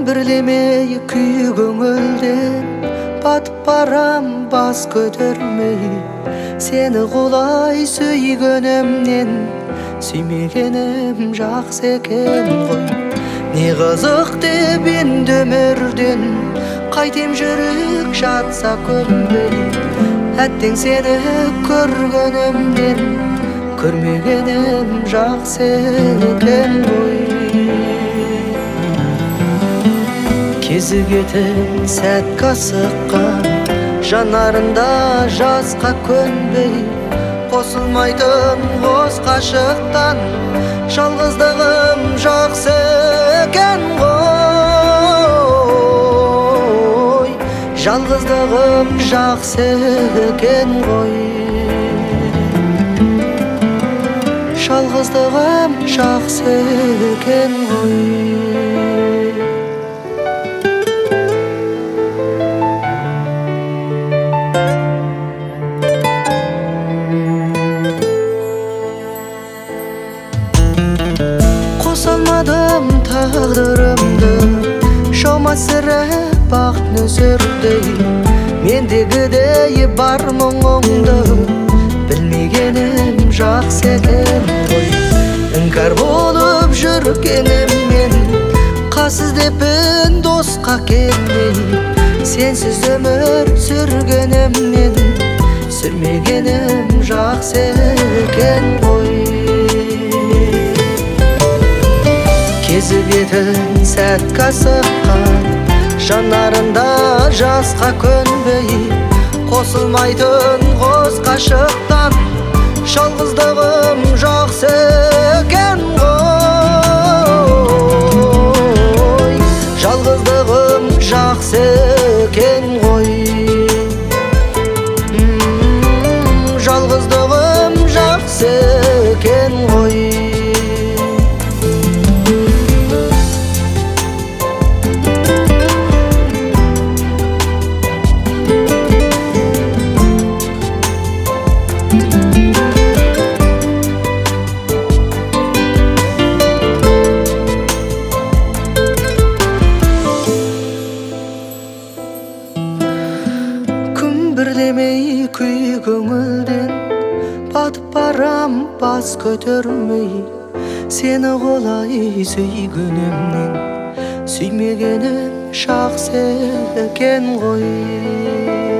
Күмбірлемей күй көңілден батып барам бас көтермей. Сені құлай сүйгенімнен сүймегенім жақсы екен ғой. Не қызық деп енді өмірден қайтем жүрек жатса көнбей. Әттең сені көргенімнен көрмегенім жақсы екен ғой. Кезігетін сәтке асыққан жанарында жасқа көнбей. Қосылмайтын қос ғашықтан жалғыздығым жақсы екен ғой. Жалғыздығым жақсы екен ғой. Жалғыздығым жақсы екен ғой. Қосалмадым тағдырымды шома сірі бақыт нөсердей. Мендегідей бар мұңыңды білмегенім жақсы екен ғой. Іңкәр болып жүргеніммен қас іздеппін досқа келмей. Сенсіз өмір сүргеніммен сүрмегенім жақсы екен ғой. Кезігетін сәтке асыққан жанарында жасқа көнбей. Қосылмайтын қос ғашықтан жалғыздығым жақсы екен ғой. Жалғыздығым жақсы екен ғой. Жалғыздығым жақсы екен ғой. Күмбірлемей күй көңілден батып барам бас көтермей. Сені құлай сүйгенімнен сүймегенім жақсы екен ғой.